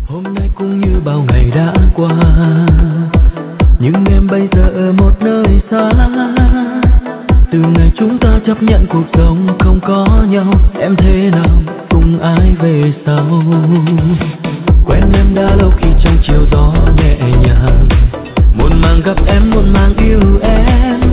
Hôm nay cũng như bao ngày đã qua, nhưng em bây giờ ở một nơi xa. Từ ngày chúng ta chấp nhận cuộc sống không có nhau, em thế nào cùng ai về sau. Quen em đã lâu khi trong chiều gió nhẹ nhàng, muộn màng gặp em muộn màng yêu em.